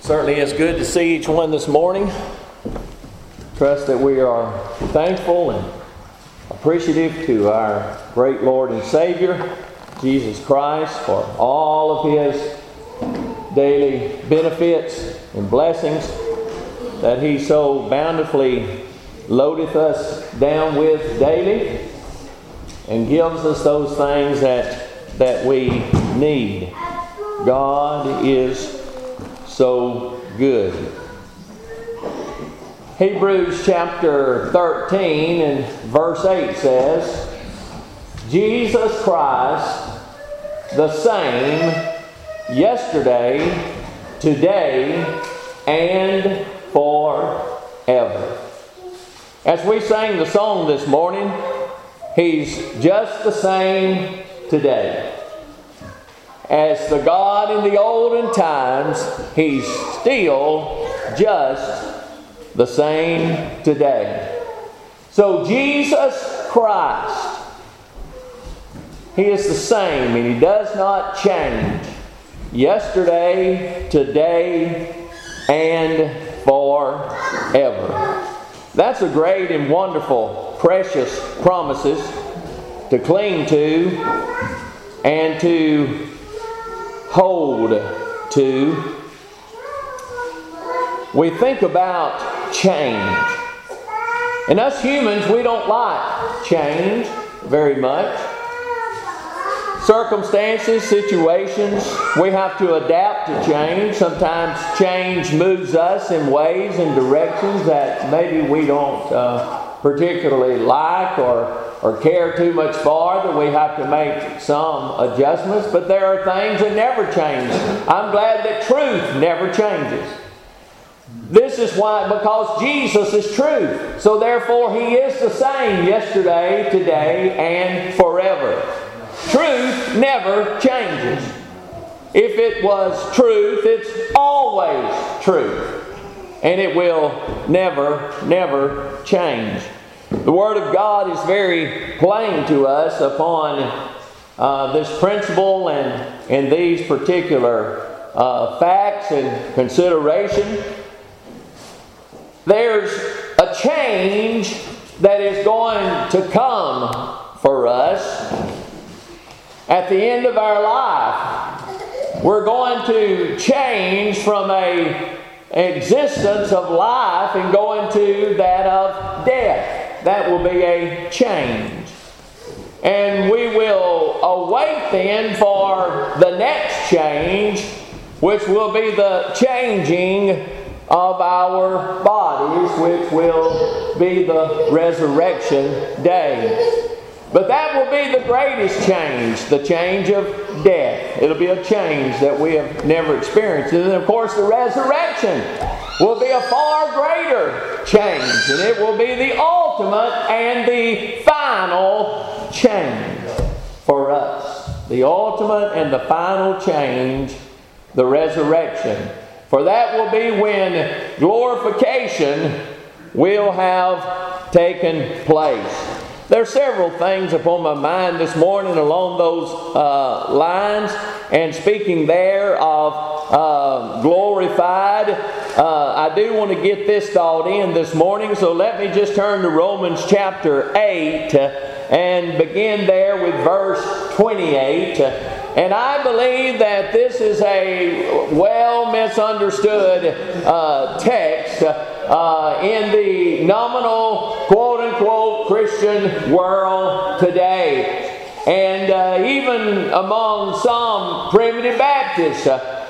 Certainly it's good to see each one this morning. Trust that we are thankful and appreciative to our great Lord and Savior, Jesus Christ, for all of His daily benefits and blessings that He so bountifully loadeth us down with daily and gives us those things that we need. God is so good. Hebrews chapter 13 and verse 8 says, Jesus Christ the same yesterday, today, and forever. As we sang the song this morning, He's just the same today. As the God in the olden times, He's still just the same today. So Jesus Christ, He is the same and He does not change. Yesterday, today, and forever. That's a great and wonderful, precious promises to cling to and to hold to. We think about change. And us humans, we don't like change very much. Circumstances, situations, we have to adapt to change. Sometimes change moves us in ways and directions that maybe we don't particularly like or care too much for, that we have to make some adjustments. But there are things that never change. I'm glad that truth never changes. This is why, because Jesus is truth. So therefore He is the same yesterday, today, and forever. Truth never changes. If it was truth, it's always truth. And it will never change. The Word of God is very plain to us upon this principle and these particular facts and consideration. There's a change that is going to come for us at the end of our life. We're going to change from an existence of life and go into that of death. That will be a change. And we will await then for the next change, which will be the changing of our bodies, which will be the resurrection day. But that will be the greatest change, the change of death. It'll be a change that we have never experienced. And then, of course, the resurrection will be a far greater change. And it will be the ultimate and the final change for us. The ultimate and the final change, the resurrection. For that will be when glorification will have taken place. There are several things upon my mind this morning along those lines. And speaking there of glorified, I do want to get this thought in this morning. So let me just turn to Romans chapter 8 and begin there with verse 28. And I believe that this is a well misunderstood text in the nominal quote-unquote Christian world today. And even among some primitive Baptists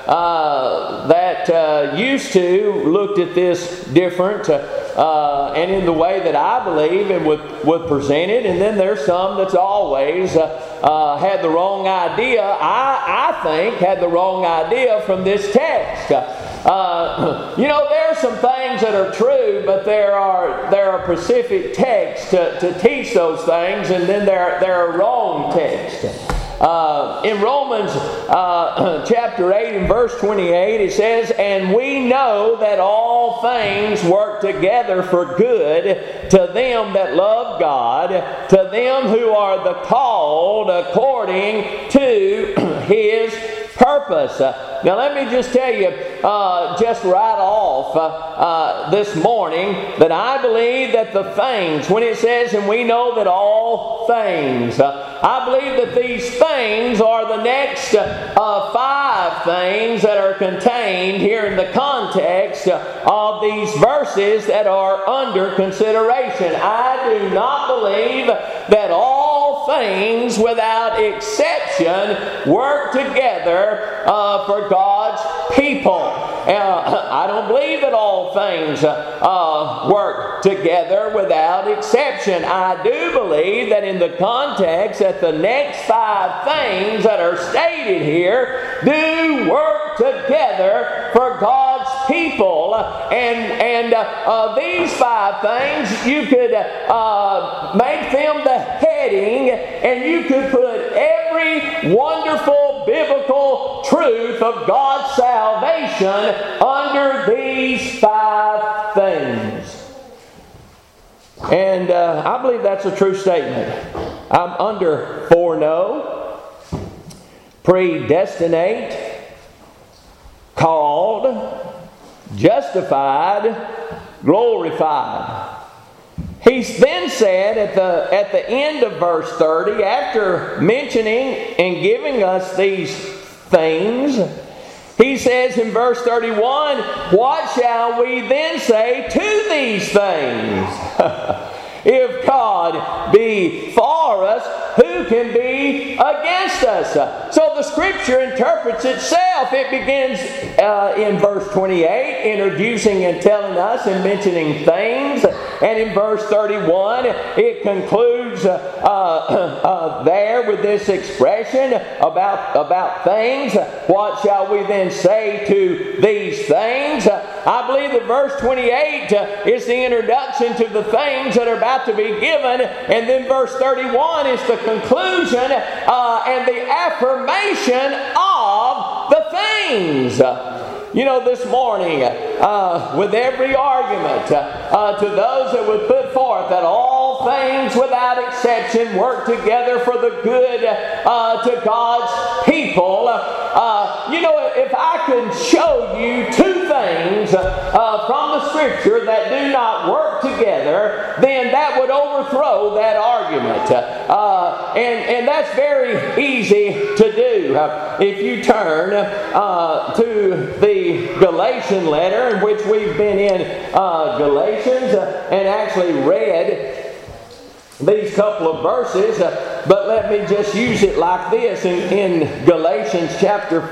that used to looked at this different and in the way that I believe and would present it. And then there's some that's always had the wrong idea. I think had the wrong idea from this text. There are some things that are true, but there are specific texts to teach those things, and then there are wrong texts. In Romans chapter 8 and verse 28, it says, "And we know that all things work together for good to them that love God, to them who are the called according to His purpose. Now let me just tell you, just right off this morning, that I believe that the things, when it says, and we know that all things, I believe that these things are the next 5 things that are contained here in the context of these verses that are under consideration. I do not believe that all things without exception work together for God's people. I don't believe that all things work together without exception. I do believe that in the context that the next 5 things that are stated here do work together for God's people. And these 5 things, you could make them the heading, and you could put every wonderful biblical truth of God's salvation under these 5 things. And I believe that's a true statement. I'm under foreknow, predestinate, called, justified, glorified. He then said at the end of verse 30, after mentioning and giving us these things, he says in verse 31, what shall we then say to these things? If God be for us, who can be against us? So the Scripture interprets itself. It begins in verse 28, introducing and telling us and mentioning things. And in verse 31, it concludes there with this expression about things. What shall we then say to these things? I believe that verse 28 is the introduction to the things that are about to be given, and then verse 31 is the conclusion and the affirmation of the things. You know, this morning, with every argument to those that would put forth that all things without exception work together for the good to God's people, you know, if I could show you 2 things from the Scripture that do not work together, then that would overthrow that argument. And that's very easy to do. If you turn to the Galatian letter, in which we've been in Galatians and actually read these couple of verses, but let me just use it like this. In Galatians chapter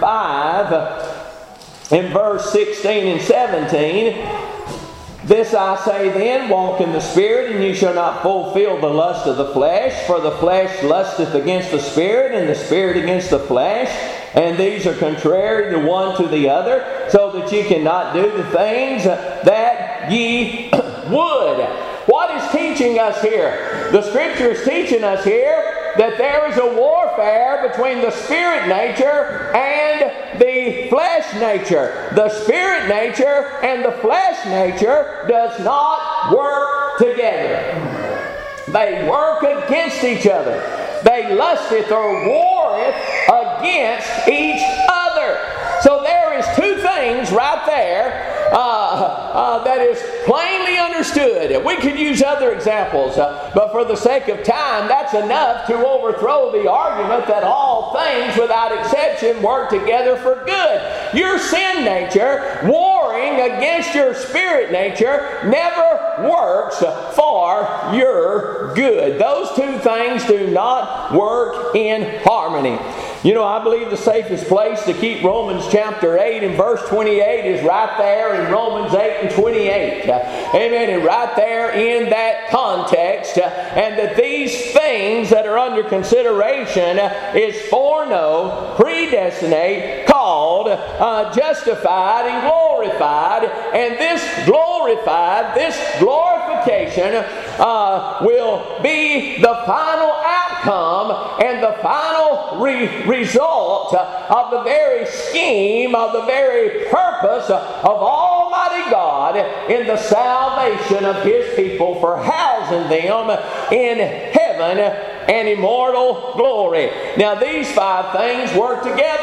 5, in verse 16 and 17, this I say then, walk in the Spirit, and you shall not fulfill the lust of the flesh. For the flesh lusteth against the Spirit, and the Spirit against the flesh. And these are contrary the one to the other, so that ye cannot do the things that ye would. What is teaching us here? The Scripture is teaching us here that there is a warfare between the spirit nature and the flesh nature. The spirit nature and the flesh nature does not work together. They work against each other. They lusteth or warreth against each other. So there is 2 things right there that is plainly understood. We could use other examples, but for the sake of time, that's enough to overthrow the argument that all things without exception work together for good. Your sin nature warring against your spirit nature never works for your good. Those 2 things do not work in harmony. You know, I believe the safest place to keep Romans chapter 8 and verse 28 is right there in Romans 8 and 28. Amen. And right there in that context. And that these things that are under consideration is foreknow, predestinate, called, justified, and glorified. And this glorified, this glorification will be the final outcome and the final result of the very scheme, of the very purpose of Almighty God in the salvation of His people, for housing them in heaven and immortal glory. Now these 5 things work together.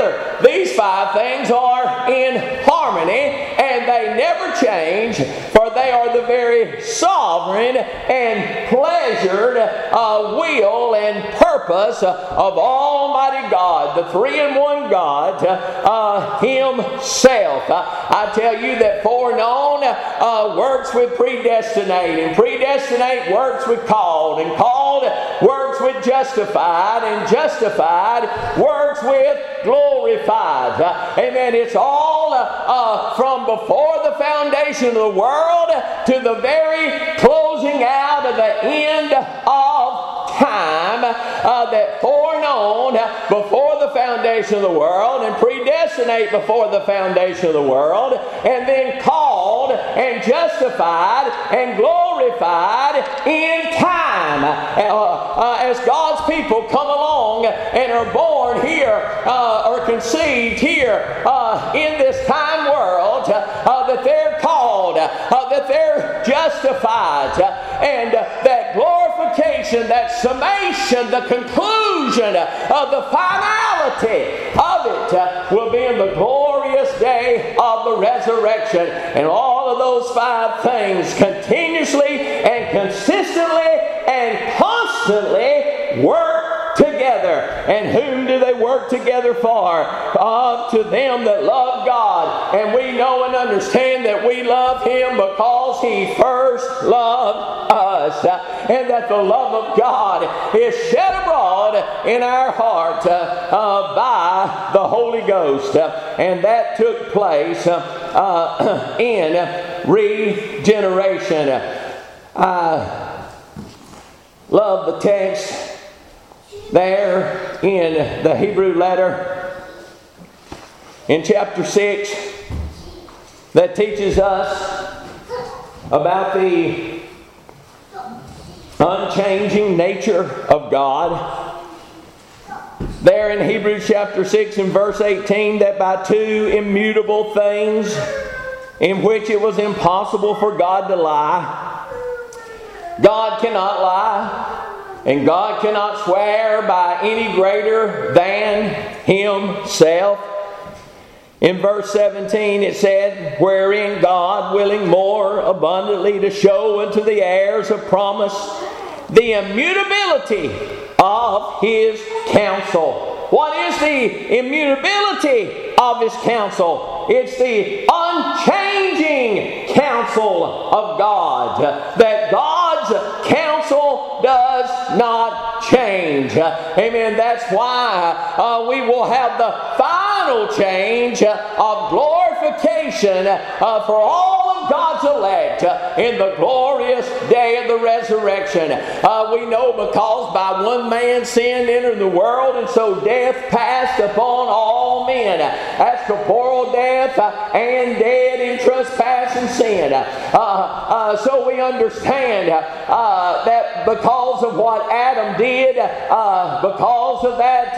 these 5 things are in harmony, and they never change, for they are the very sovereign and pleasured will and purpose of Almighty God, the 3-in-1 God Himself. I tell you that foreknown works with predestinate, and predestinate works with called, and called works with justified, and justified works with glorified. Amen. It's all from before the foundation of the world to the very closing out of the end of time, that foreknown before the foundation of the world, and predestinate before the foundation of the world, and then called and justified and glorified in time. As God's people come along and are born here, or conceived here in this time world, that they're called, that they're justified, and that glorification, that summation, the conclusion of the finality of it will be in the glorious day of the resurrection. And all of those 5 things continuously and consistently and constantly work together. And whom do they work together for? To them that love God. And we know and understand that we love Him because He first loved us. And that the love of God is shed abroad in our heart by the Holy Ghost. And that took place in regeneration. I love the text there in the Hebrew letter in chapter 6 that teaches us about the unchanging nature of God. There in Hebrews chapter 6 and verse 18, that by 2 immutable things in which it was impossible for God to lie, God cannot lie. And God cannot swear by any greater than Himself. In verse 17 it said, wherein God, willing more abundantly to show unto the heirs of promise the immutability of His counsel. What is the immutability of His counsel? It's the unchanging counsel of God. That God's counsel does not change. Amen. That's why we will have the final change of glorification for all of God's elect in the glorious day of the resurrection. We know because by one man sin entered the world, and so death passed upon all men. That's corporal death and dead in trespass and sin. So we understand that because of what Adam did, because of that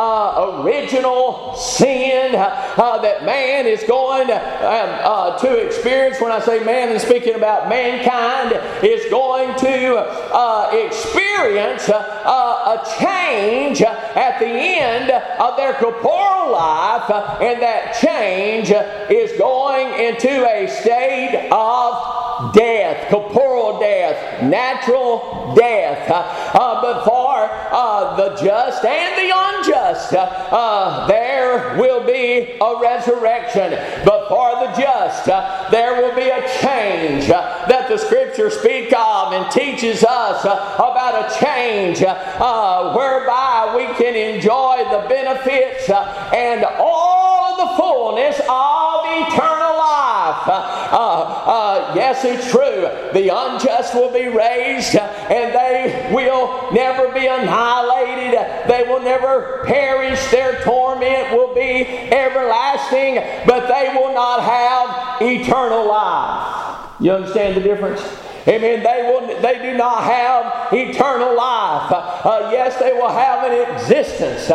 original sin that man is going to experience, when I say man, I'm speaking about mankind, is going to experience a change at the end of their corporal life, and that change is going into a state of death, corporal death, natural death. But for the just and the unjust, there will be a resurrection. But for the just, there will be a change that the Scriptures speak of and teaches us about a change whereby we can enjoy the benefits and all of the fullness of eternal life. Yes, it's true. The unjust will be raised, and they will never be annihilated. They will never perish. Their torment will be everlasting, but they will not have eternal life. You understand the difference? Amen. They do not have eternal life. Yes, they will have an existence.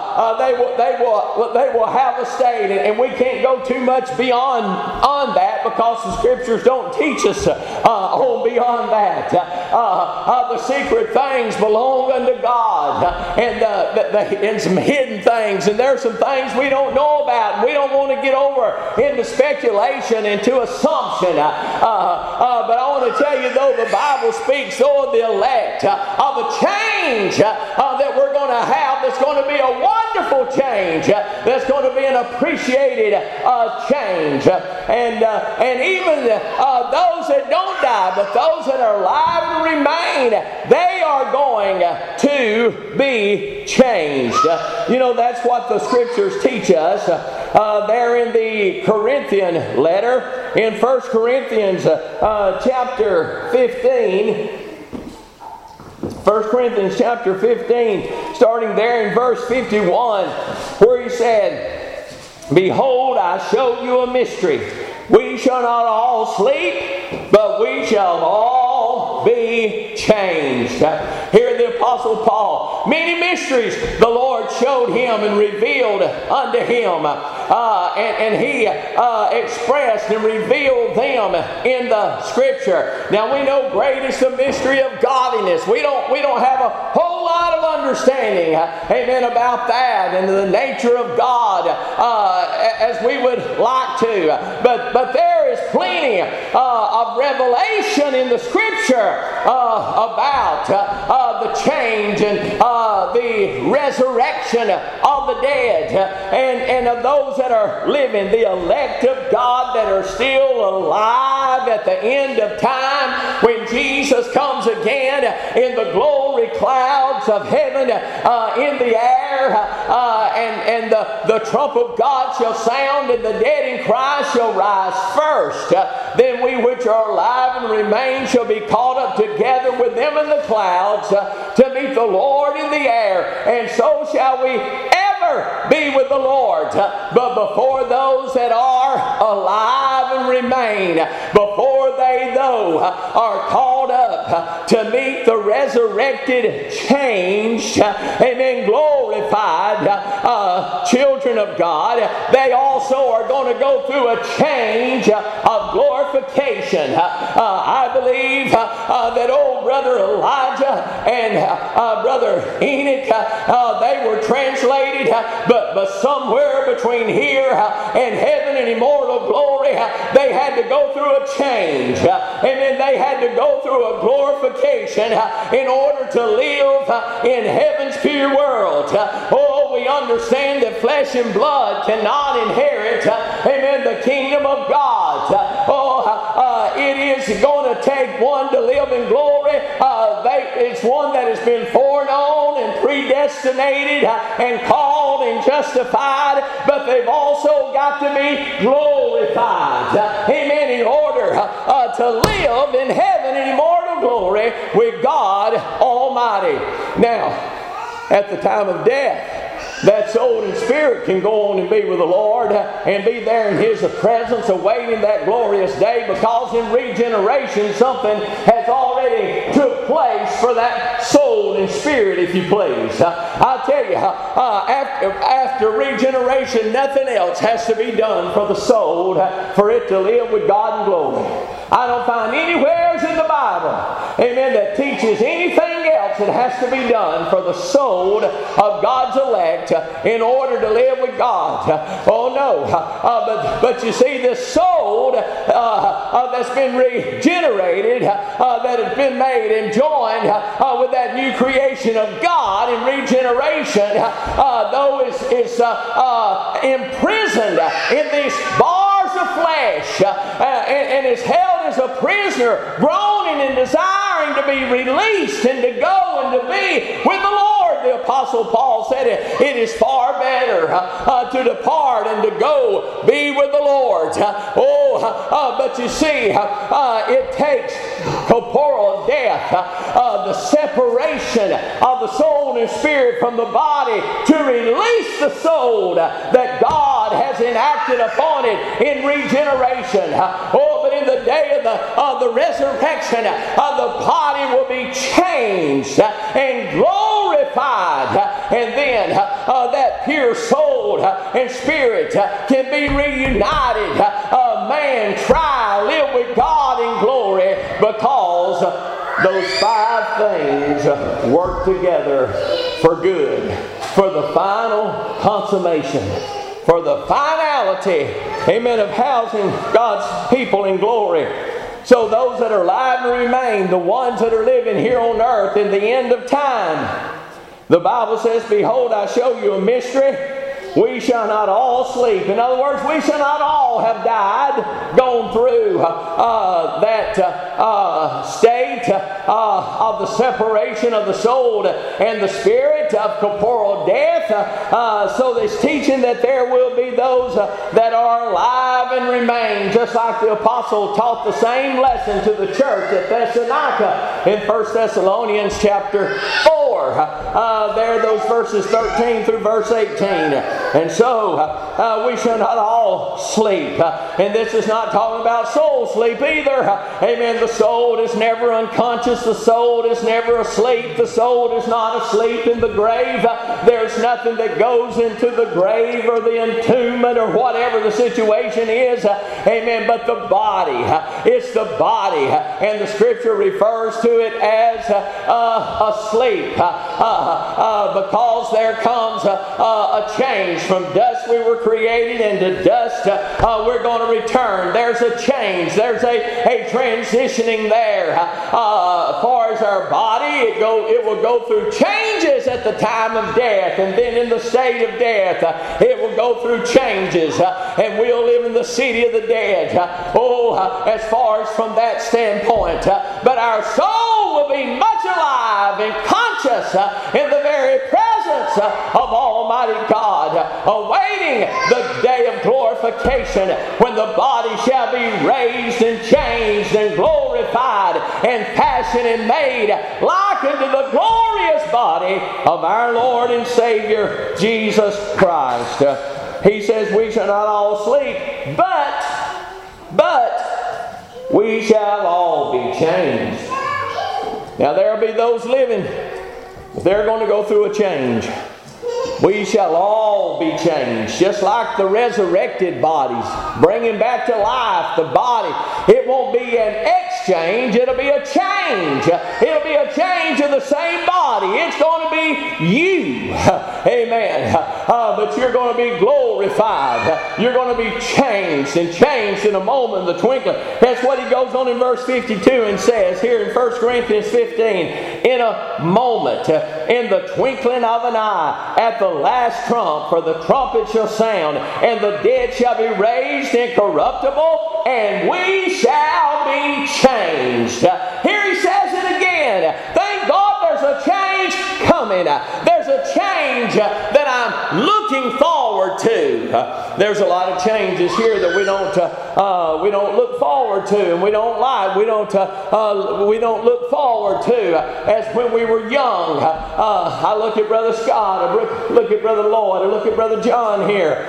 They will have a state, and we can't go too much beyond that, because the Scriptures don't teach us on beyond that. The secret things belong unto God, and some hidden things, and there's some things we don't know about, and we don't want to get over into speculation, into assumption. But I want to tell you, though, the Bible speaks of the elect, of a change that we're going to have, that's going to be a wonderful change, that's going to be an appreciated change. And even those that don't die, but those that are alive and remain, they are going to be changed. That's what the Scriptures teach us. There in the Corinthian letter, in 1 Corinthians chapter 15, 1 Corinthians chapter 15, starting there in verse 51, where he said, "Behold, I show you a mystery. We shall not all sleep, but we shall all be changed." Here the Apostle Paul, many mysteries the Lord showed him and revealed unto him. And he expressed and revealed them in the Scripture. Now we know great is the mystery of godliness. We don't have a whole lot of understanding, amen, about that and the nature of God as we would like to. But there is plenty of revelation in the Scripture about the change and the resurrection of the dead and of those that are living, the elect of God that are still alive at the end of time when Jesus comes again in the glory clouds of heaven in the air, and the trump of God shall sound, and the dead in Christ shall rise first. Then we which are alive and remain shall be caught up together with them in the clouds to meet the Lord in the air, and so shall we ever be with the Lord. But before those that are alive and remain, before they though are called up to meet the resurrected, changed, amen, glorified children of God, they also are going to go through a change of glorification. I believe that old brother Elijah and brother Enoch, they were translated, but somewhere between here and heaven and immortal glory, they had to go through a change. Amen. They had to go through a glorification in order to live in heaven's pure world. Oh, we understand that flesh and blood cannot inherit, amen, the kingdom of God. It is going to take one to live in glory. It's one that has been foreknown and predestinated and called and justified, but they've also got to be glorified. Amen. In order to live in heaven in immortal glory with God Almighty. Now, at the time of death, that soul and spirit can go on and be with the Lord and be there in His presence awaiting that glorious day, because in regeneration something has already took place for that soul and spirit, if you please. I tell you, after regeneration, nothing else has to be done for the soul for it to live with God in glory. I don't find anywhere in the Bible, amen, that teaches anything else that has to be done for the soul of God's elect in order to live with God. Oh no. But you see, this soul that's been regenerated, that has been made and joined with that new creation of God in regeneration, though is imprisoned in these bars of flesh and is held as a prisoner, groaning and desiring to be released and to go and to be with the Lord. The Apostle Paul said it is far better to depart and to go be with the Lord. But you see, it takes corporal death, the separation of the soul and spirit from the body, to release the soul that God has enacted upon it in regeneration. But in the day of the resurrection, the body will be changed and glorified, and then that pure soul and spirit can be reunited. Man tries with God in glory, because those 5 things work together for good, for the final consummation, for the finality, amen, of housing God's people in glory. So those that are alive and remain, the ones that are living here on earth in the end of time, the Bible says, behold, I show you a mystery. We shall not all sleep. In other words, we shall not all have died, gone through that state of the separation of the soul and the spirit, of corporal death. So there's teaching that there will be those that are alive and remain, just like the apostle taught the same lesson to the church at Thessalonica in 1 Thessalonians chapter 4. There, those verses 13 through verse 18. And so, we shall not all sleep. And this is not talking about soul sleep either. Amen. The soul is never unconscious. The soul is never asleep. The soul is not asleep in the grave. There's nothing that goes into the grave or the entombment or whatever the situation is. Amen. But the body, it's the body. And the Scripture refers to it as asleep. Because there comes a change. From dust we were created, and to dust we're going to return. There's a change. There's a transitioning there. As far as our body, it will go through changes at the time of death, and then in the state of death, it will go through changes, and we'll live in the city of the dead. As far as from that standpoint. But our soul will be much alive and conscious in the very presence of Almighty God, awaiting the day of glorification, when the body shall be raised and changed and glorified and fashioned and made like unto the glorious body of our Lord and Savior Jesus Christ. He says we shall not all sleep, but we shall all be changed. Now there will be those living, they're going to go through a change. We shall all be changed, just like the resurrected bodies, bringing back to life the body. It won't be an exchange, it'll be a change. It'll be a change of the same body. It's going to be you. Amen. But you're going to be glorified. You're going to be changed, and changed in a moment, in the twinkling. That's what he goes on in verse 52 and says here in 1 Corinthians 15. In a moment, in the twinkling of an eye, at the last trump, for the trumpet shall sound, and the dead shall be raised incorruptible, and we shall be changed. Here he says it again. Thank God there's a change coming. There's a change that I'm looking forward to. There's a lot of changes here that we don't look forward to, and we don't like. We don't look forward to as when we were young. I look at Brother Scott, I look at Brother Lloyd, I look at Brother John here.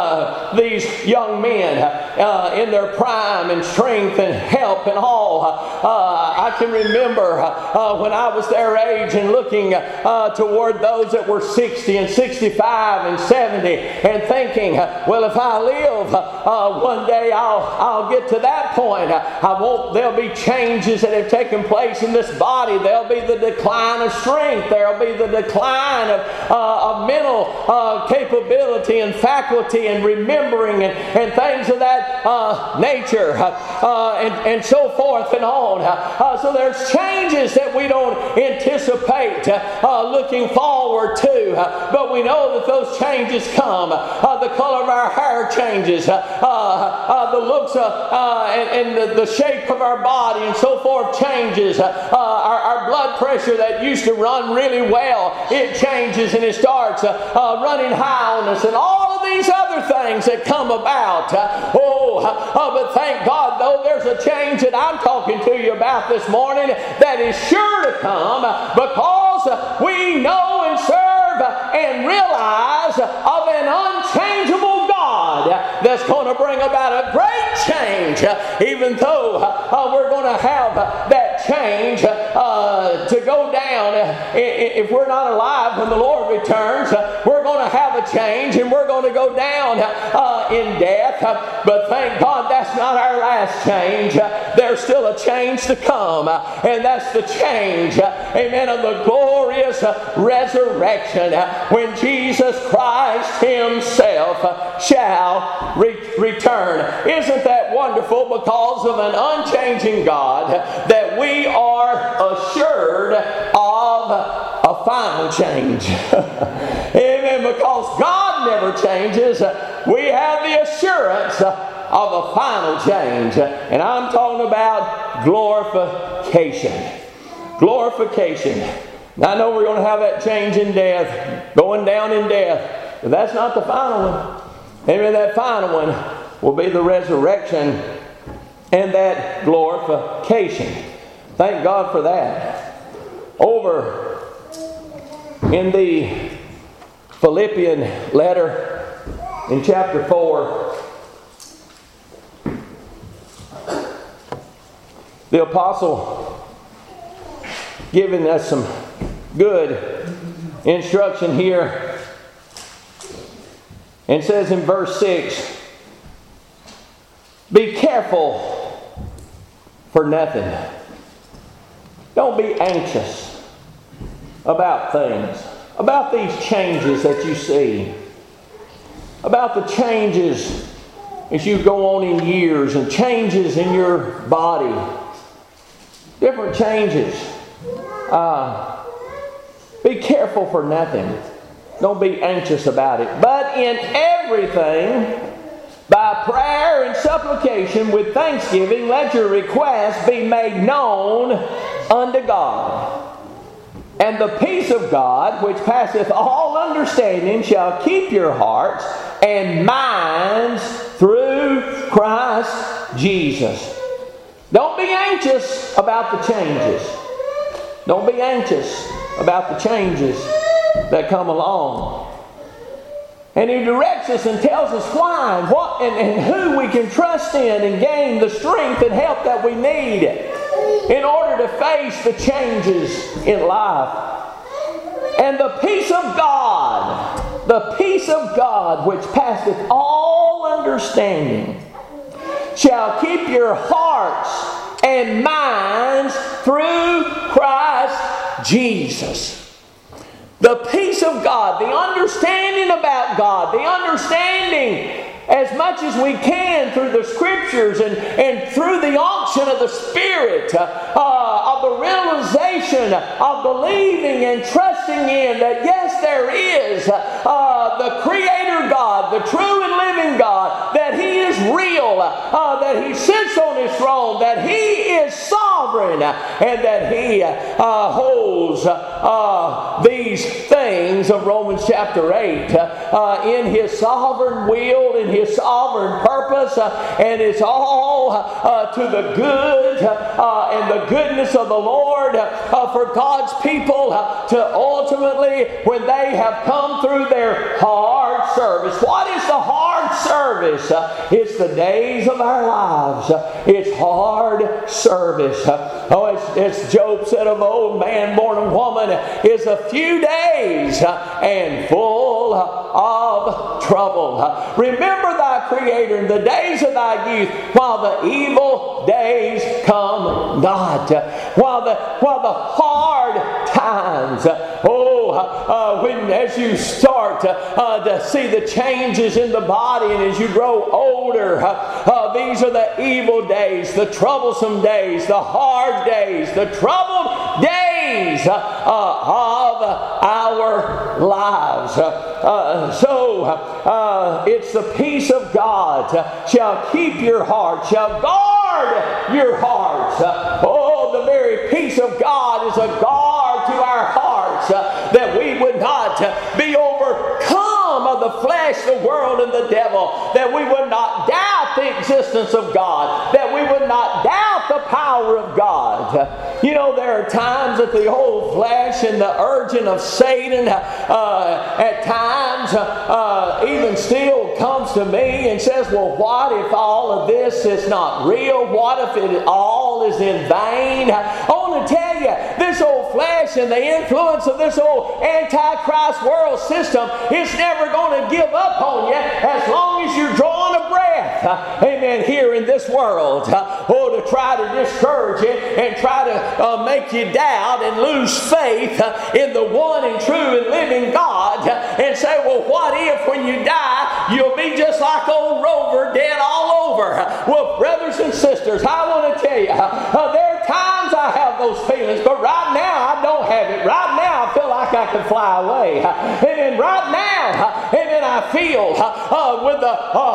These young men in their prime and strength and help and all. I can remember when I was their age and looking toward those that were 60 and 65 and 70 and thinking, well, if I live one day I'll get to that point. There'll be changes that have taken place in this body. There'll be the decline of strength. There'll be the decline of mental capability and faculty and remembering and things of that nature and so forth and on. So there's changes that we don't anticipate looking forward to, but we know that those changes come. The color of our hair changes, the looks and the shape of our body and so forth changes. Our blood pressure that used to run really well, it changes and it starts running high on us, and all of these other things that come about. But thank God, though, there's a change that I'm talking to you about this morning that is sure to come, because we know and serve and realize of an unchangeable God that's going to bring about a great change, even though we're going to have that change to go down. If we're not alive when the Lord returns, we're going to have a change and we're going to go down in death. But thank God that's not our last change. there's still a change to come. And that's the change, amen, of the glorious resurrection when Jesus Christ Himself shall return. Isn't that wonderful? Because of an unchanging God, that we are assured of a final change. Amen. Because God never changes, we have the assurance of a final change. And I'm talking about glorification. Glorification. Now, I know we're going to have that change in death, going down in death, but that's not the final one. Amen. That final one will be the resurrection and that glorification. Thank God for that. Over in the Philippian letter in chapter 4, the apostle giving us some good instruction here, and says in verse 6, be careful for nothing. Don't be anxious about things, about these changes that you see, about the changes as you go on in years and changes in your body, different changes. Be careful for nothing. Don't be anxious about it. But in everything, by prayer and supplication with thanksgiving, let your requests be made known unto God. And the peace of God, which passeth all understanding, shall keep your hearts and minds through Christ Jesus. Don't be anxious about the changes. Don't be anxious about the changes that come along. And He directs us and tells us why, what, and who we can trust in and gain the strength and help that we need in order to face the changes in life. And the peace of God, which passeth all understanding, shall keep your hearts and minds through Christ Jesus. The peace of God, the understanding about God, the understanding as much as we can through the Scriptures and through the unction of the Spirit, of the realization of believing and trusting in that yes, there is the Creator God, the true and living God, that He is real, that He sits on His throne, that He is sovereign, and that He holds these things of Romans chapter 8 in His sovereign will, in His sovereign purpose, and it's all to the good and the goodness of the Lord for God's people to ultimately, when they have come through their hard service. What is the hard service? It's the days of our lives. It's hard service. As Job said of old, man born of woman is a few days and full of trouble. Remember thy Creator in the days of thy youth, while the evil days come not. While the hard times, as you start to see the changes in the body, and as you grow older, these are the evil days, the troublesome days, the hard days, the troubled days of our lives. It's the peace of God shall keep your heart, shall guard your hearts. The very peace of God is a guard to our hearts, that we would not be overcome of the flesh, the world, and the devil, that we would not doubt the existence of God, that we would not doubt the power of God. You know, there are times that the old flesh and the urging of Satan at times even still comes to me and says, well, what if all of this is not real? What if it all is in vain? I want to tell you, this old flesh and the influence of this old antichrist world system is never going to give up on you as long as you're drawing a breath. amen, here in this world, to try to discourage you and try to make you doubt and lose faith in the one and true and living God, and say, well, what if when you die you'll be just like old Rover, dead all over? Well, brothers and sisters, I want to tell you, there are times I have those feelings, but right now I don't have it. Right now I feel like I can fly away. And then right now, and then I feel with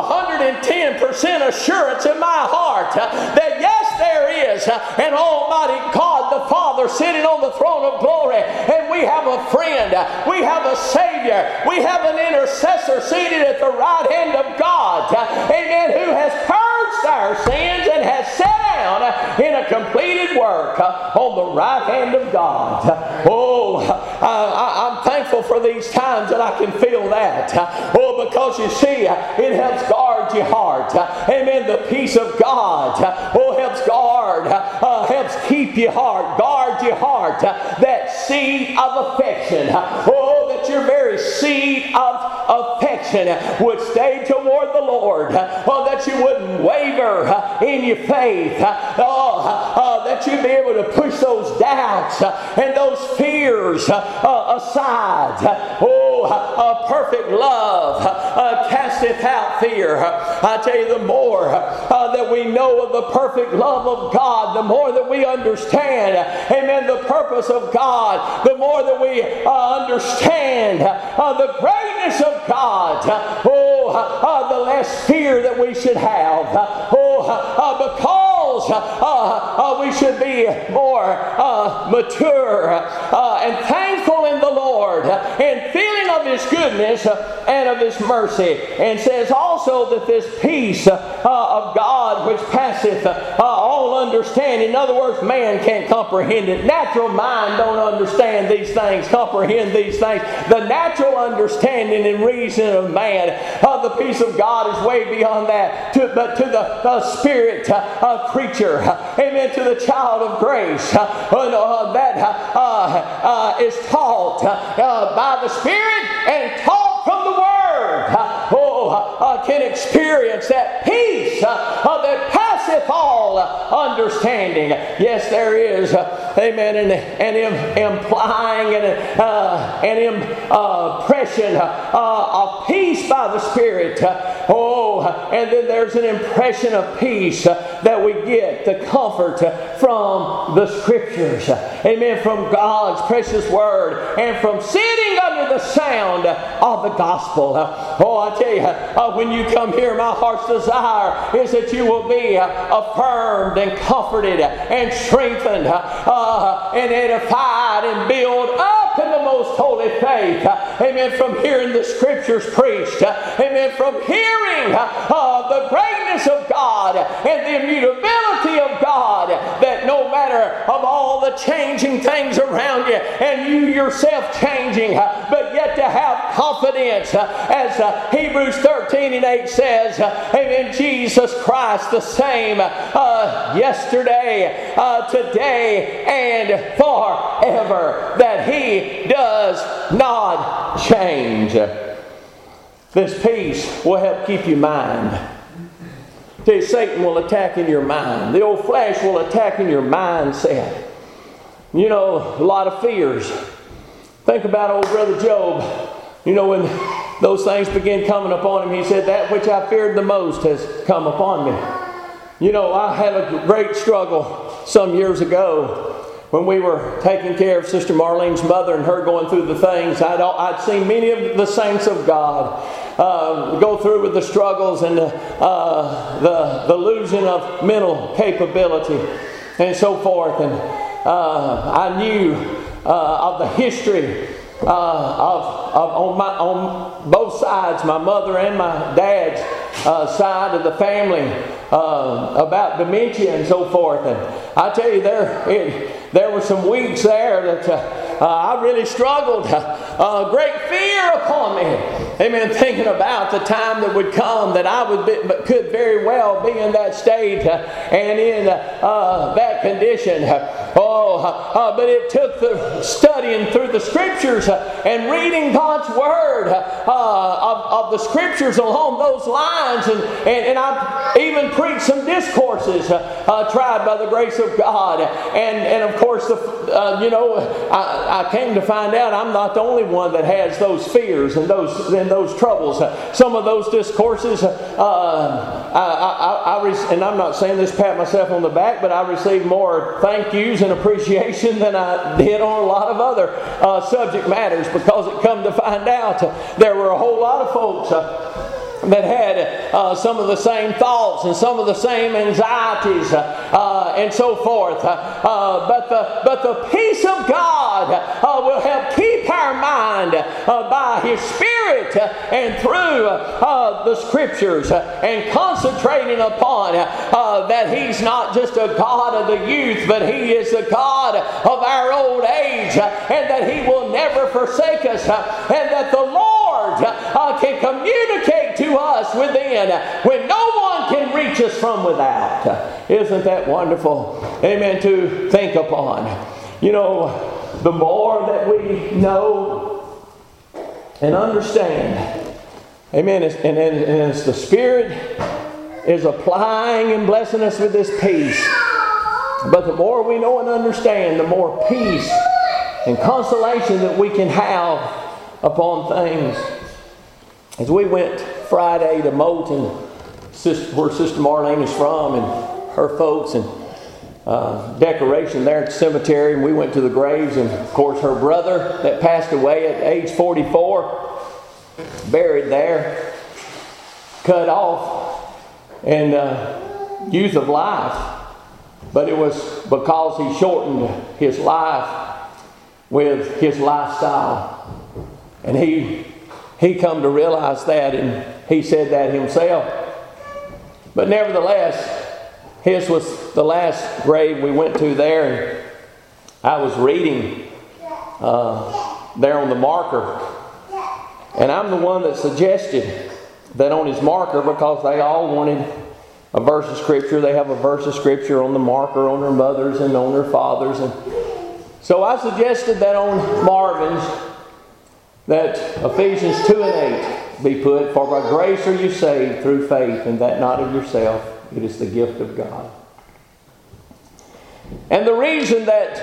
110% assurance in my heart that yes, there is an Almighty God, the Father, sitting on the throne of glory, and we have a friend, we have a Savior, we have an intercessor seated at the right hand of God, amen, who has purged our sins and has sat down in a completed work on the right hand of God. Oh, I'm thankful for these times that I can feel that. Oh, because you see, it helps guard your heart. Amen. The peace of God, oh, helps guard, helps keep your heart, guard your heart. That seed of affection, oh, that your very seed of affection would stay toward the Lord. Oh, that you wouldn't waver in your faith. That you'd be able to push those doubts and those fears aside. Oh, perfect love casteth out fear. I tell you, the more that we know of the perfect love of God, the more that we understand, amen, the purpose of God, the more that we understand the greatness of God, the less fear that we should have. Because we should be more mature and thankful in the Lord and feeling of His goodness and of His mercy. And says also that this peace of God which passeth all understanding. In other words, man can't comprehend it. Natural mind don't understand these things, comprehend these things. The natural understanding and reason of man, the peace of God is way beyond that. But to the spirit creature, amen, to the child of grace, that is taught by the Spirit and taught from the Word, can experience that peace that passeth all understanding. Yes, there is, amen, an implying an impression of peace by the Spirit. And then there's an impression of peace that we get, the comfort from the Scriptures, amen, from God's precious Word, and from sitting under the sound of the gospel. I tell you, when you come here, my heart's desire is that you will be affirmed and comforted and strengthened and edified and built up in the most holy faith. Amen. From hearing the Scriptures preached. Amen. From hearing the greatness of God and the immutability of God, that no matter of all the changing things around you and you yourself changing, but yet to have confidence, as Hebrews 13:8 says, amen, Jesus Christ the same yesterday, today, and forever, that He does not change. This peace will help keep your mind. See, Satan will attack in your mind. The old flesh will attack in your mindset. You know, a lot of fears. Think about old brother Job. You know, when those things began coming upon him, he said, that which I feared the most has come upon me. You know, I had a great struggle some years ago when we were taking care of Sister Marlene's mother and her going through the things. I'd seen many of the saints of God go through with the struggles and the losing of mental capability and so forth. And I knew of the history on both sides, my mother and my dad's side of the family, about dementia and so forth. And I tell you, there were some weeks there that I really struggled. Great fear upon me. Amen. Thinking about the time that would come that I could very well be in that state and in that condition. But it took the studying through the Scriptures and reading God's Word of the Scriptures along those lines. And I've even preached some discourses tried by the grace of God. And of course, I came to find out I'm not the only one that has those fears and those troubles. Some of those discourses, and I'm not saying this to pat myself on the back, but I received more thank yous and appreciation than I did on a lot of other subject matters, because it come to find out there were a whole lot of folks that had some of the same thoughts and some of the same anxieties and so forth. But the peace of God will help keep our mind by His Spirit and through the Scriptures, and concentrating upon that He's not just a God of the youth, but He is the God of our old age, and that He will never forsake us, and that the Lord can communicate to us within when no one can reach us from without. Isn't that wonderful? Amen. To think upon. You know, the more that we know and understand, amen, and as the Spirit is applying and blessing us with this peace, but the more we know and understand, the more peace and consolation that we can have upon things. As we went Friday to Moulton, where Sister Marlene is from, and her folks, and decoration there at the cemetery, and we went to the graves, and of course her brother that passed away at age 44, buried there, cut off in youth of life. But it was because he shortened his life with his lifestyle. And he come to realize that, and he said that himself. But nevertheless, his was the last grave we went to there, and I was reading there on the marker. And I'm the one that suggested that on his marker, because they all wanted a verse of Scripture. They have a verse of Scripture on the marker on their mothers and on their fathers. And so I suggested that on Marvin's, that Ephesians 2 and 8 be put, for by grace are you saved through faith, and that not of yourself, it is the gift of God. And the reason that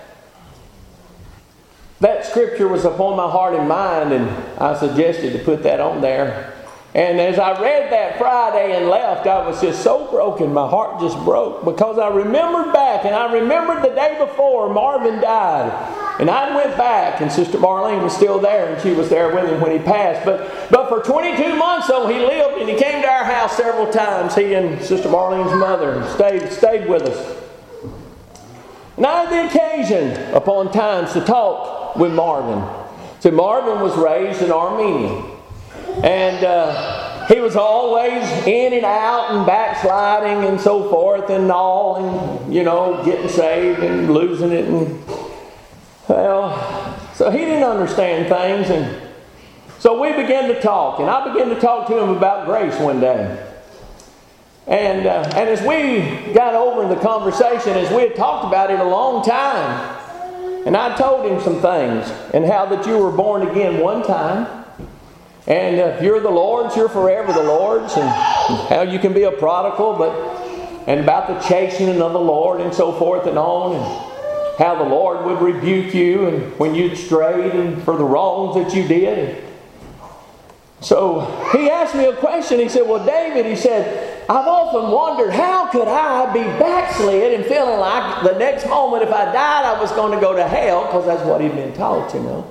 Scripture was upon my heart and mind, and I suggested to put that on there. And as I read that Friday and left, I was just so broken. My heart just broke, because I remembered back, and I remembered the day before Marvin died. And I went back, and Sister Marlene was still there, and she was there with him when he passed. But for 22 months, though, he lived, and he came to our house several times, he and Sister Marlene's mother, and stayed with us. And I had the occasion upon times to talk with Marvin. So Marvin was raised in Armenian. And he was always in and out and backsliding and so forth and all, and, getting saved and losing it. And, so he didn't understand things. And so we began to talk. And I began to talk to him about grace one day. And as we got over in the conversation, as we had talked about it a long time, and I told him some things, and how that you were born again one time, and if you're the Lord's, you're forever the Lord's, and how you can be a prodigal, and about the chastening of the Lord and so forth and on, and how the Lord would rebuke you and when you'd strayed and for the wrongs that you did. So he asked me a question. He said, well, David, he said, I've often wondered, how could I be backslid and feeling like the next moment if I died I was going to go to hell, because that's what he'd been taught,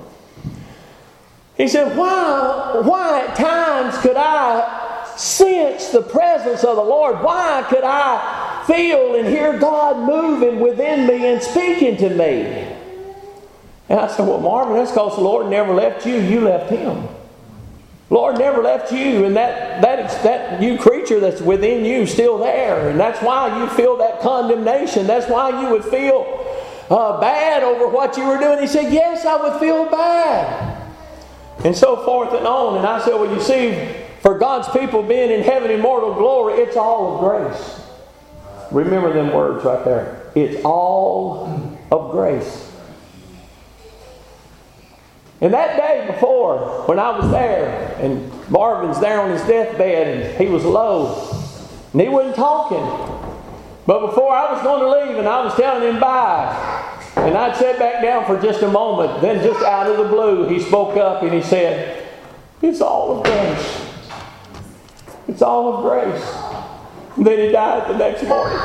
He said, why at times could I sense the presence of the Lord? Why could I feel and hear God moving within me and speaking to me? And I said, well, Marvin, that's because the Lord never left you. You left Him. Lord never left you, and that new creature that's within you is still there. And that's why you feel that condemnation. That's why you would feel bad over what you were doing. He said, yes, I would feel bad. And so forth and on. And I said, well, you see, for God's people being in heaven in mortal glory, it's all of grace. Remember them words right there. It's all of grace. And that day before, when I was there, and Marvin's there on his deathbed, and he was low, and he wasn't talking. But before I was going to leave, and I was telling him bye, and I'd sat back down for just a moment, then just out of the blue, he spoke up and he said, "It's all of grace. It's all of grace." And then he died the next morning.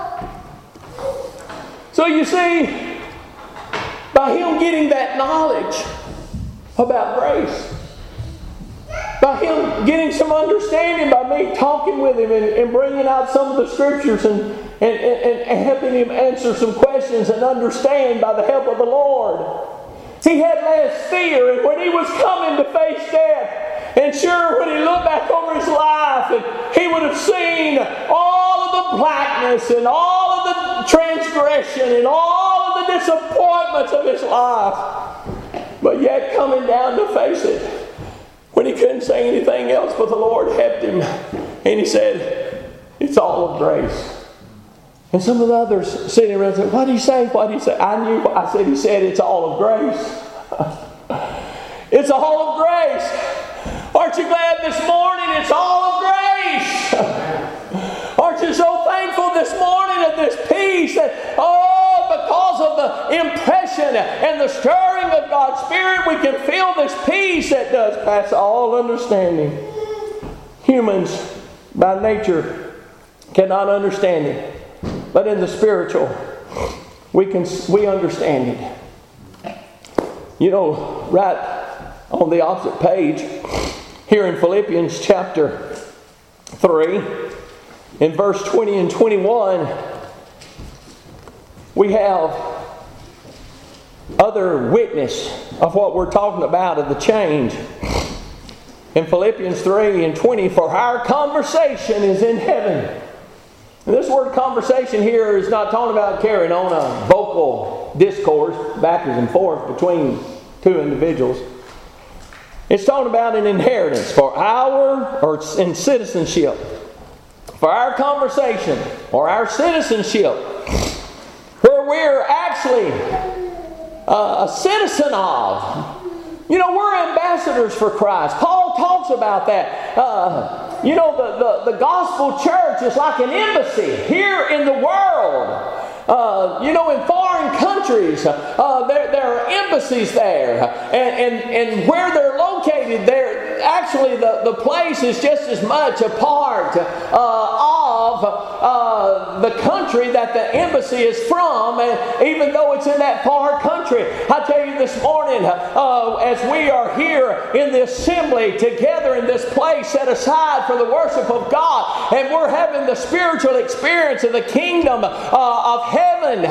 So you see, by him getting that knowledge about grace, by him getting some understanding, by me talking with him and bringing out some of the scriptures and helping him answer some questions and understand by the help of the Lord, he had less fear. And when he was coming to face death, and sure, when he looked back over his life, and he would have seen all of the blackness and all of the transgression and all of the disappointments of his life, but yet coming down to face it, when he couldn't say anything else, but the Lord helped him, and he said, "It's all of grace." And some of the others sitting around said, "What did he say? What did he say?" I knew. I said, "He said it's all of grace." It's all of grace. Aren't you glad this morning it's all of grace? Aren't you so thankful this morning of this peace that, because of the impression and the stirring of God's Spirit, we can feel this peace that does pass all understanding. Humans, by nature, cannot understand it. But in the spiritual, we understand it. You know, right on the opposite page, here in Philippians chapter 3, in verse 20 and 21, we have other witness of what we're talking about, of the change. In Philippians 3 and 20, "For our conversation is in heaven." And this word conversation here is not talking about carrying on a vocal discourse backwards and forth between two individuals. It's talking about an inheritance in citizenship. For our conversation or our citizenship, where we're actually a citizen of. You know, we're ambassadors for Christ. Paul talks about that. The gospel church is like an embassy here in the world. In foreign countries, there are embassies there. And where they're located, actually the place is just as much a part of the country that the embassy is from, and even though it's in that far country. I tell you this morning, as we are here in the assembly together in this place set aside for the worship of God, and we're having the spiritual experience of the kingdom of heaven,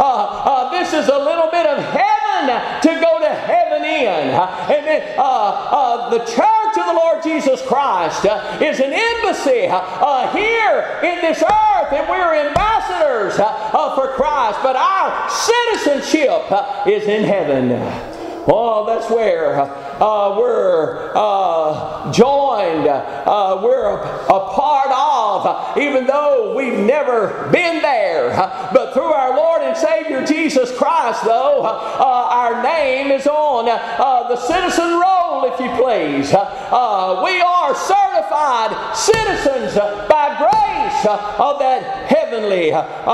this is a little bit of heaven to go to heaven in. Amen. The church of the Lord Jesus Christ is an embassy here in this earth, and we're ambassadors for Christ, but our citizenship is in heaven. Oh, that's where we're joined, we're a part of, even though we've never been there. But through our Lord and Savior Jesus Christ, though, our name is on the citizen roll, if you please. We are certified citizens by grace of that heavenly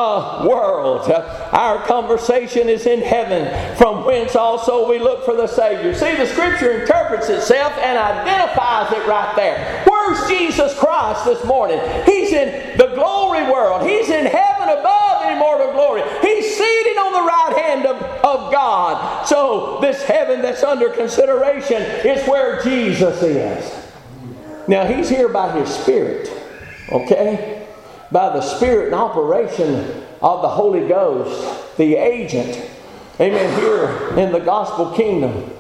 world. Our conversation is in heaven, from whence also we look for the Savior. See, the Scripture interprets itself and identifies it right there. Where's Jesus Christ this morning? He's in the glory world. He's in heaven above in immortal glory. He's seated on the right hand of God. So this heaven that's under consideration is where Jesus is. Now, He's here by His Spirit. Okay? By the Spirit and operation of the Holy Ghost, the agent. Amen. Here in the gospel kingdom.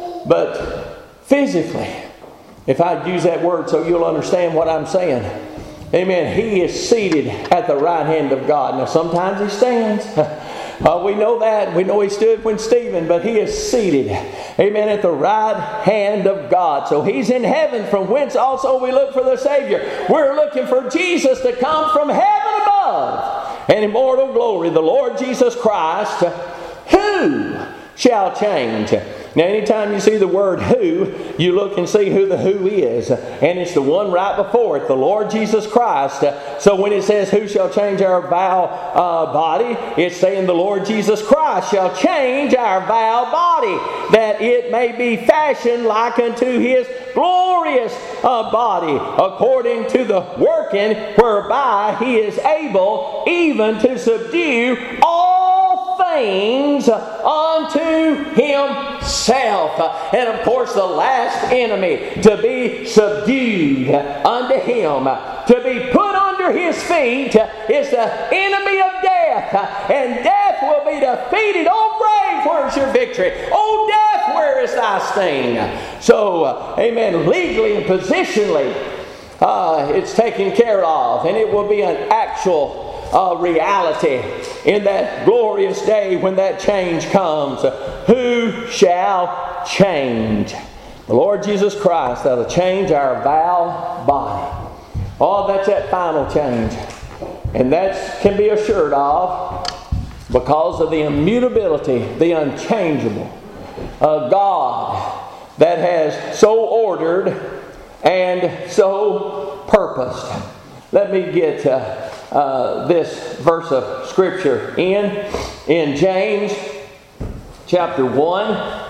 But physically, if I'd use that word so you'll understand what I'm saying. Amen. He is seated at the right hand of God. Now sometimes He stands. We know that. We know He stood when Stephen, but He is seated. Amen. At the right hand of God. So He's in heaven, from whence also we look for the Savior. We're looking for Jesus to come from heaven above and immortal glory. The Lord Jesus Christ, who shall change. Now, anytime you see the word who, you look and see who the who is. And it's the one right before it, the Lord Jesus Christ. So when it says who shall change our vile body, it's saying the Lord Jesus Christ shall change our vile body, that it may be fashioned like unto His glorious body, according to the working whereby He is able even to subdue all things unto Himself. And of course the last enemy to be subdued unto Him, to be put under His feet, is the enemy of death. And death will be defeated. Oh grave, where's your victory? Oh death, where is thy sting? So, amen, legally and positionally it's taken care of, and it will be an actual reality in that glorious day when that change comes. Who shall change? The Lord Jesus Christ that'll change our vile body. Oh, that's that final change. And that can be assured of because of the immutability, the unchangeable God that has so ordered and so purposed. Let me get this verse of Scripture in James chapter 1.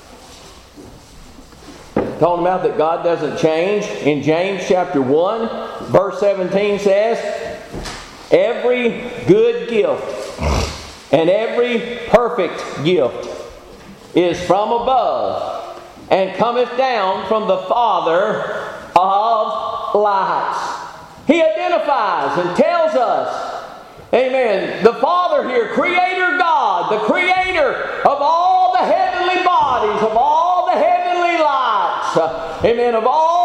Talking about that God doesn't change. In James chapter 1, verse 17 says, every good gift and every perfect gift is from above, and cometh down from the Father of lights. He identifies and tells us, amen, the Father here, Creator God, the Creator of all the heavenly bodies, of all the heavenly lights, amen, of all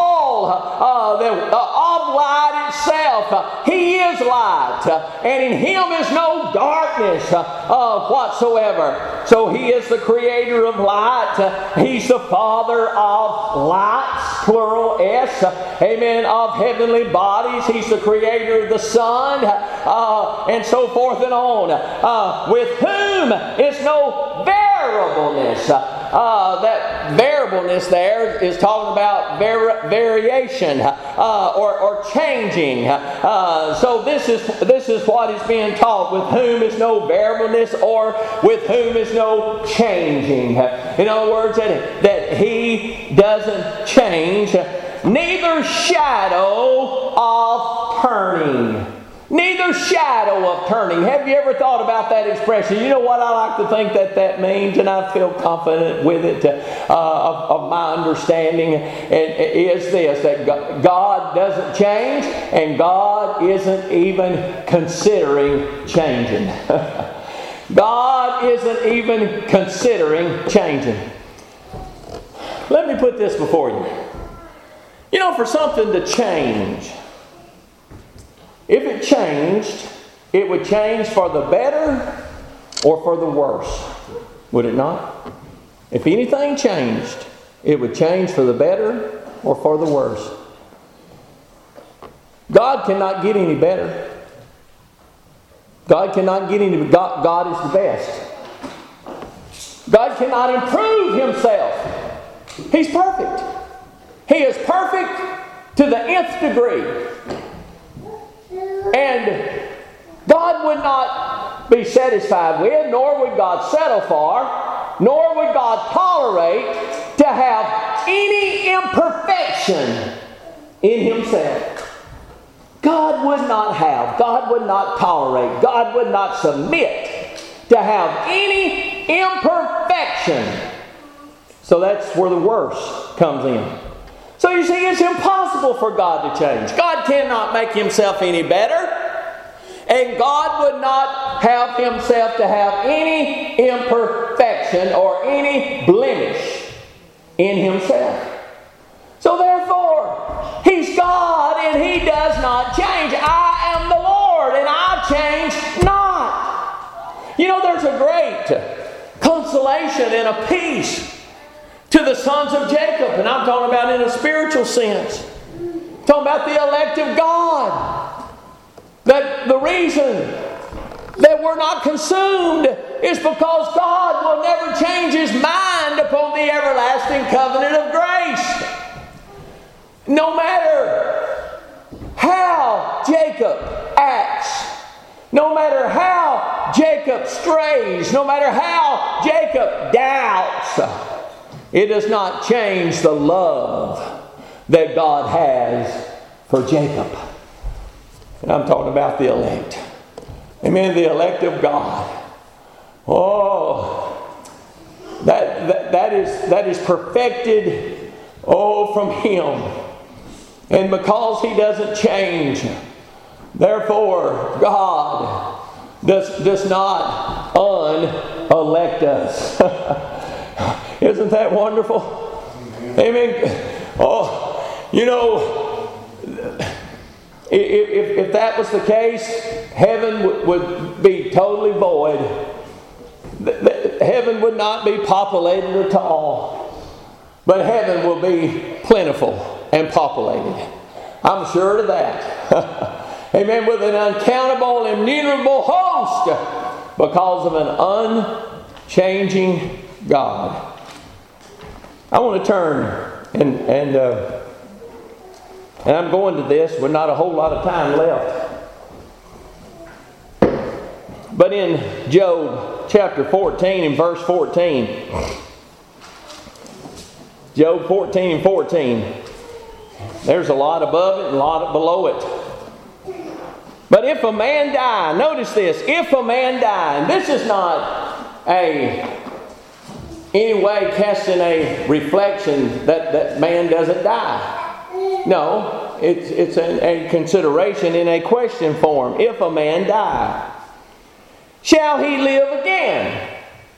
of light itself. He is light, and in Him is no darkness whatsoever. So He is the Creator of light. He's the Father of lights, plural S, amen, of heavenly bodies. He's the Creator of the sun, and so forth and on. With whom is no variableness. That variableness there is talking about variation or changing. So this is what is being taught. With whom is no variableness, or with whom is no changing. In other words, that He doesn't change, neither shadow of turning. Neither shadow of turning. Have you ever thought about that expression? You know what I like to think that means, and I feel confident with it of my understanding, is this, that God doesn't change, and God isn't even considering changing. God isn't even considering changing. Let me put this before you. You know, for something to change, if it changed, it would change for the better or for the worse. Would it not? If anything changed, it would change for the better or for the worse. God cannot get any better. God cannot get any... God is the best. God cannot improve Himself. He's perfect. He is perfect to the nth degree. And God would not be satisfied with, nor would God settle for, nor would God tolerate to have any imperfection in Himself. God would not have, God would not tolerate, God would not submit to have any imperfection. So that's where the worst comes in. So you see, it's impossible for God to change. God cannot make Himself any better. And God would not have Himself to have any imperfection or any blemish in Himself. So therefore, He's God and He does not change. I am the Lord and I change not. You know, there's a great consolation and a peace to the sons of Jacob, and I'm talking about in a spiritual sense. I'm talking about the elect of God. That the reason that we're not consumed is because God will never change His mind upon the everlasting covenant of grace. No matter how Jacob acts, no matter how Jacob strays, no matter how Jacob doubts, it does not change the love that God has for Jacob. And I'm talking about the elect. Amen. The elect of God. Oh, that is perfected, from Him. And because He doesn't change, therefore God does not unelect us. Isn't that wonderful? Amen. Oh, you know, if that was the case, heaven would be totally void. Heaven would not be populated at all. But heaven will be plentiful and populated. I'm sure of that. Amen. With an uncountable, innumerable host because of an unchanging God. I want to turn and I'm going to this with not a whole lot of time left. But in Job chapter 14 and verse 14, Job 14 and 14, there's a lot above it and a lot below it. But if a man die, notice this, if a man die, and this is not any way casting a reflection that man doesn't die. No, it's a consideration in a question form. If a man die, shall he live again?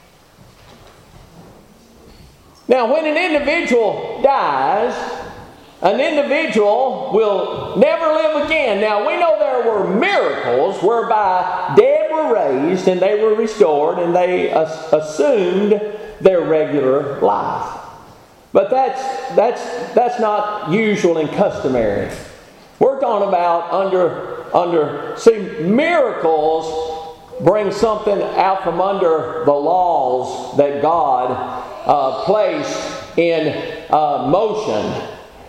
Now, when an individual dies, an individual will never live again. Now, we know there were miracles whereby dead were raised and they were restored and they assumed their regular life. But that's not usual and customary. We're talking about see, miracles bring something out from under the laws that God placed in motion.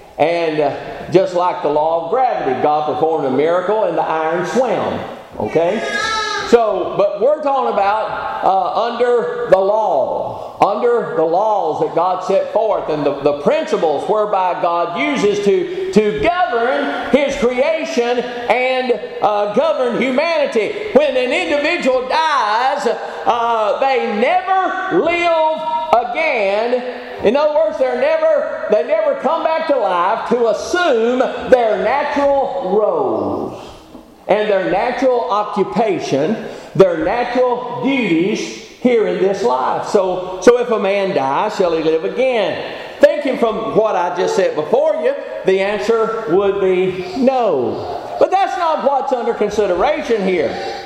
And just like the law of gravity, God performed a miracle and the iron swam. Okay? So, but we're talking about under the law, under the laws that God set forth and the principles whereby God uses to govern His creation and govern humanity. When an individual dies, they never live again. In other words, they never come back to life to assume their natural roles and their natural occupation, their natural duties here in this life. So if a man dies, shall he live again? Thinking from what I just said before you, the answer would be no. But that's not what's under consideration here.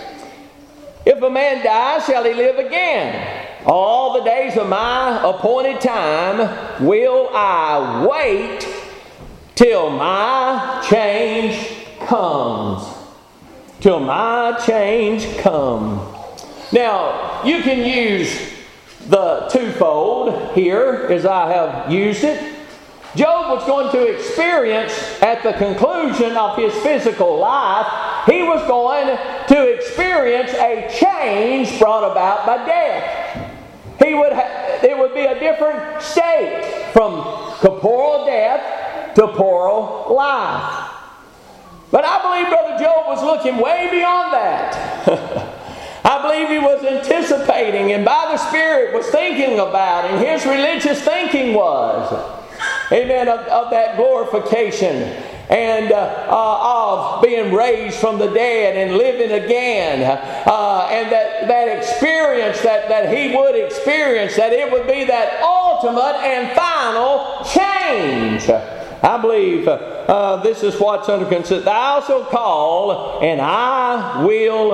If a man dies, shall he live again? All the days of my appointed time will I wait till my change comes. Till my change comes. Now, you can use the twofold here as I have used it. Job was going to experience at the conclusion of his physical life, he was going to experience a change brought about by death. It would be a different state from corporeal death to corporeal life. But I believe Brother Job was looking way beyond that. I believe he was anticipating and by the Spirit was thinking about, and his religious thinking was, amen, of that glorification and of being raised from the dead and living again, and that experience that he would experience, that it would be that ultimate and final change. I believe this is what's under consideration. Thou shalt call, and I will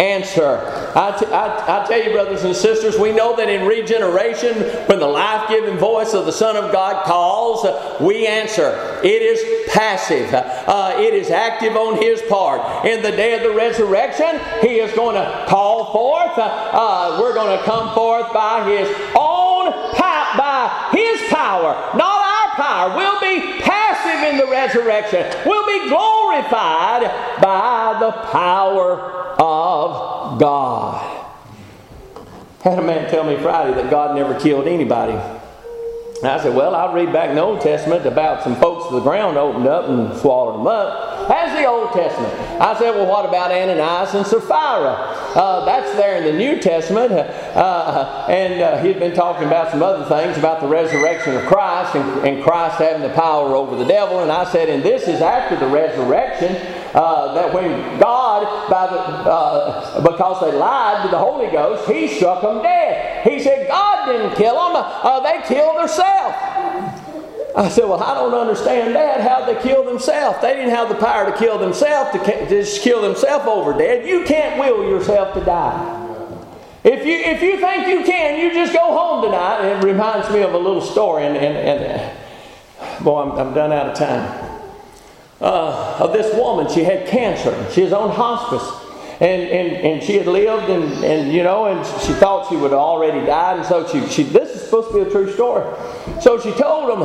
answer. I tell you, brothers and sisters, we know that in regeneration, when the life-giving voice of the Son of God calls, we answer. It is passive. It is active on His part. In the day of the resurrection, He is going to call forth. We're going to come forth by His own power, by His power, not our power. We'll be passive in the resurrection. We'll be glorified by the power of God. Had a man tell me Friday that God never killed anybody. And I said, well, I read back in the Old Testament about some folks the ground opened up and swallowed them up. That's the Old Testament. I said, well, what about Ananias and Sapphira? That's there in the New Testament. And he'd been talking about some other things about the resurrection of Christ and Christ having the power over the devil. And I said, and this is after the resurrection, that when God, because they lied to the Holy Ghost, He struck them dead. He said God didn't kill them. They killed themselves. I said, well, I don't understand that. How'd they kill themselves? They didn't have the power to kill themselves, to just kill themselves over dead. You can't will yourself to die. If you think you can, you just go home tonight. And it reminds me of a little story, boy, I'm done out of time. Of this woman, she had cancer. She was on hospice. And she had lived and she thought she would have already died, and so she this is supposed to be a true story. So she told them,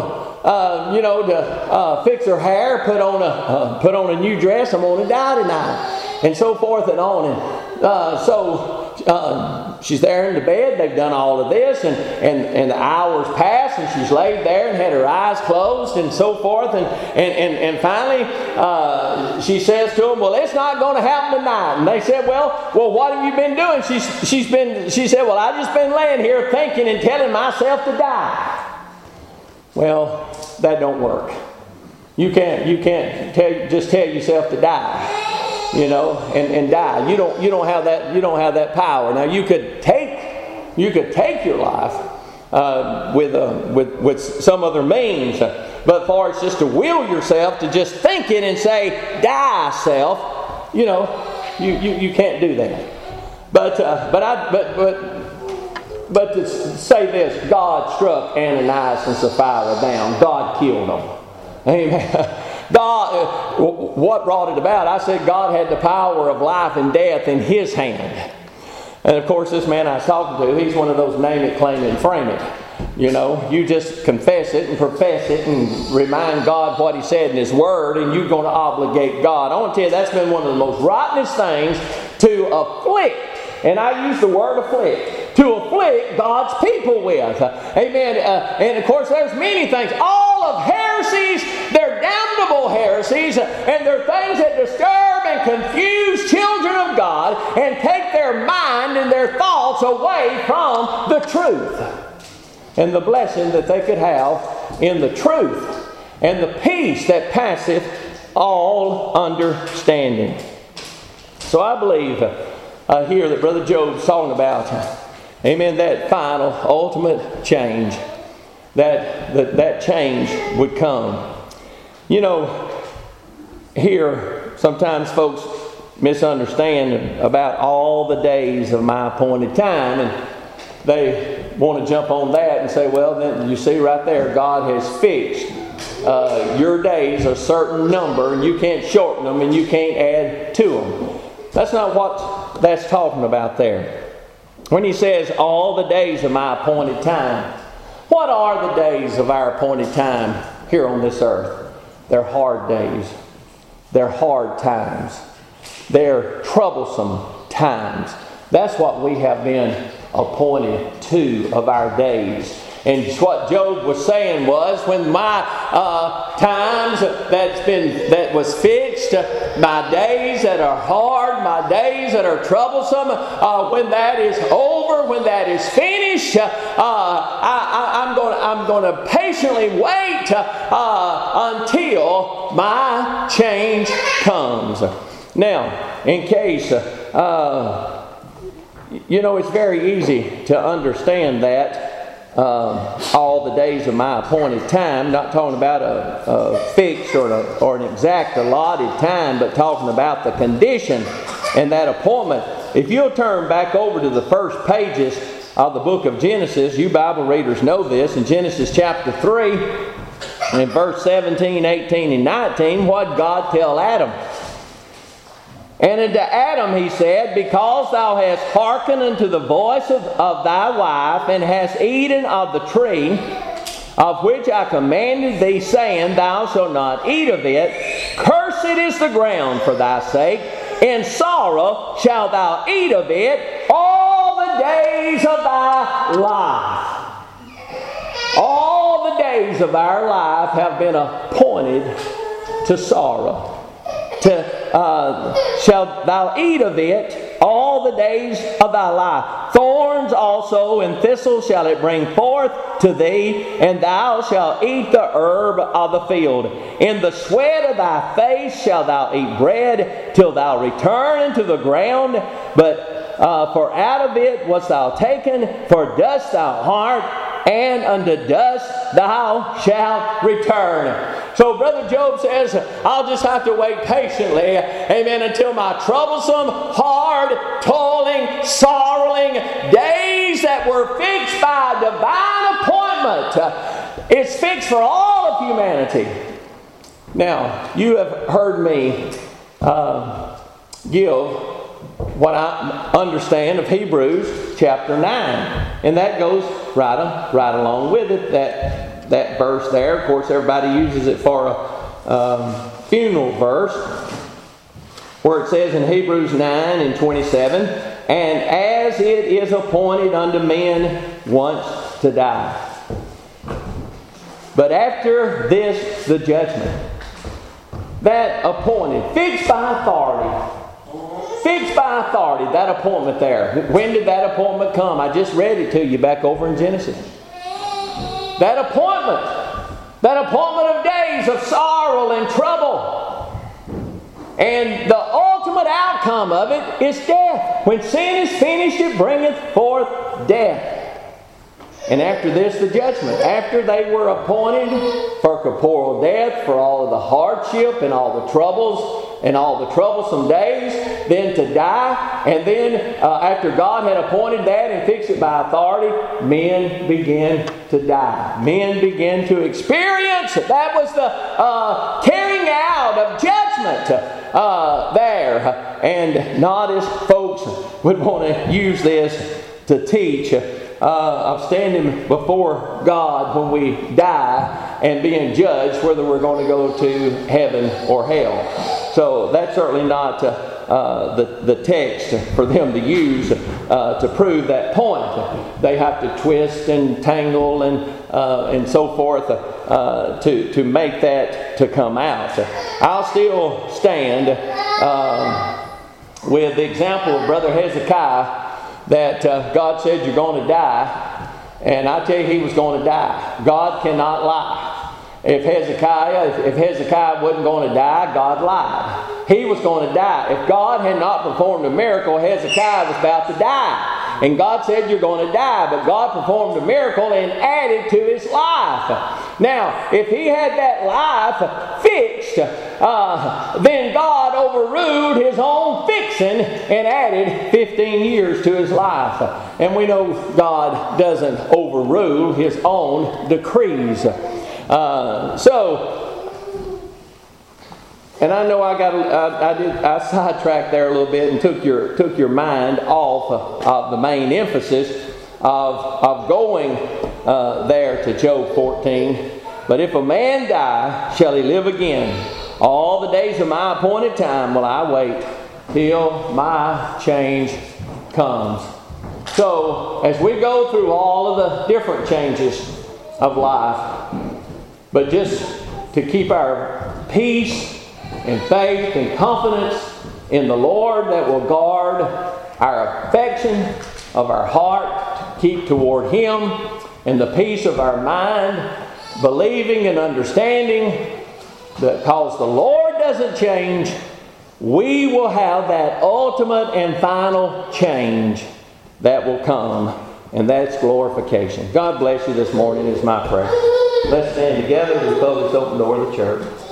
to fix her hair, put on a new dress. I'm going to die tonight, and so forth and on. And she's there in the bed. They've done all of this, and the hours pass, and she's laid there and had her eyes closed and so forth. And finally, she says to them, well, it's not going to happen tonight. And they said, well, what have you been doing? She said, well, I've just been laying here thinking and telling myself to die. Well, that don't work. You can't just tell yourself to die. And die. You don't have that power. Now you could take your life with some other means, but as far as just to will yourself to just think it and say die self, you can't do that. But to say this, God struck Ananias and Sapphira down. God killed them. Amen. God, what brought it about? I said God had the power of life and death in His hand. And of course, this man I was talking to, he's one of those name it, claim it, and frame it. You just confess it and profess it and remind God what He said in His Word, and you're going to obligate God. I want to tell you, that's been one of the most rottenest things to afflict. And I use the word afflict. To afflict God's people with. Amen. And of course, there's many things. All of heresies, they're damnable heresies, and they're things that disturb and confuse children of God and take their mind and their thoughts away from the truth and the blessing that they could have in the truth and the peace that passeth all understanding. So I believe here that Brother Job's talking about, amen, that final, ultimate change, that change would come. Here, sometimes folks misunderstand about all the days of my appointed time, and they want to jump on that and say, well, then you see right there, God has fixed your days a certain number, and you can't shorten them, and you can't add to them. That's not what that's talking about there. When He says, all the days of my appointed time, what are the days of our appointed time here on this earth? They're hard days. They're hard times. They're troublesome times. That's what we have been appointed to of our days. And what Job was saying was, when my times that was fixed, my days that are hard, my days that are troublesome, when that is over, when that is finished, I'm going to patiently wait until my change comes. Now, in case it's very easy to understand that. All the days of my appointed time, not talking about a fixed or an exact allotted time, but talking about the condition and that appointment if you'll turn back over to the first pages of the book of Genesis, you Bible readers know this, in Genesis chapter 3, and in verse 17, 18, and 19, what did God tell Adam? And unto Adam he said, because thou hast hearkened unto the voice of thy wife, and hast eaten of the tree of which I commanded thee, saying, thou shalt not eat of it, cursed is the ground for thy sake, in sorrow shalt thou eat of it all the days of thy life. All the days of our life have been appointed to sorrow. Shalt thou eat of it all the days of thy life. Thorns also and thistles shall it bring forth to thee, and thou shalt eat the herb of the field. In the sweat of thy face shalt thou eat bread, till thou return into the ground. But for out of it wast thou taken, for dust thou art, and unto dust thou shalt return. So Brother Job says, I'll just have to wait patiently, amen, until my troublesome, hard, toiling, sorrowing days that were fixed by divine appointment. It's fixed for all of humanity. Now, you have heard me give what I understand of Hebrews chapter 9. And that goes right along with it, that verse there. Of course, everybody uses it for a funeral verse, where it says in Hebrews 9 and 27, and as it is appointed unto men once to die, but after this the judgment. That appointed, fixed by authority. Fixed by authority, that appointment there. When did that appointment come? I just read it to you back over in Genesis. That appointment of days of sorrow and trouble. And the ultimate outcome of it is death. When sin is finished, it bringeth forth death. And after this, the judgment. After they were appointed for corporal death, for all of the hardship and all the troubles and all the troublesome days, then to die. And then after God had appointed that and fixed it by authority, men began to die. Men began to experience. That was the carrying out of judgment there. And not as folks would want to use this to teach of standing before God when we die and being judged whether we're going to go to heaven or hell. So that's certainly not the text for them to use to prove that point. They have to twist and tangle and so forth to make that to come out. I'll still stand with the example of Brother Hezekiah, that God said you're going to die, and I tell you he was going to die. God cannot lie. If Hezekiah wasn't going to die, God lied. He was going to die. If God had not performed a miracle, Hezekiah was about to die. And God said you're going to die, but God performed a miracle and added to his life. Now, if he had that life fixed, then God overruled his own fixing and added 15 years to his life. And we know God doesn't overrule his own decrees. And I know I sidetracked there a little bit and took your mind off of the main emphasis of going there to Job 14. But if a man die, shall he live again? All the days of my appointed time will I wait till my change comes. So as we go through all of the different changes of life, but just to keep our peace and faith and confidence in the Lord that will guard our affection of our heart to keep toward Him, and the peace of our mind, believing and understanding that because the Lord doesn't change, we will have that ultimate and final change that will come, and that's glorification. God bless you this morning is my prayer. Let's stand together and close this open door of the church.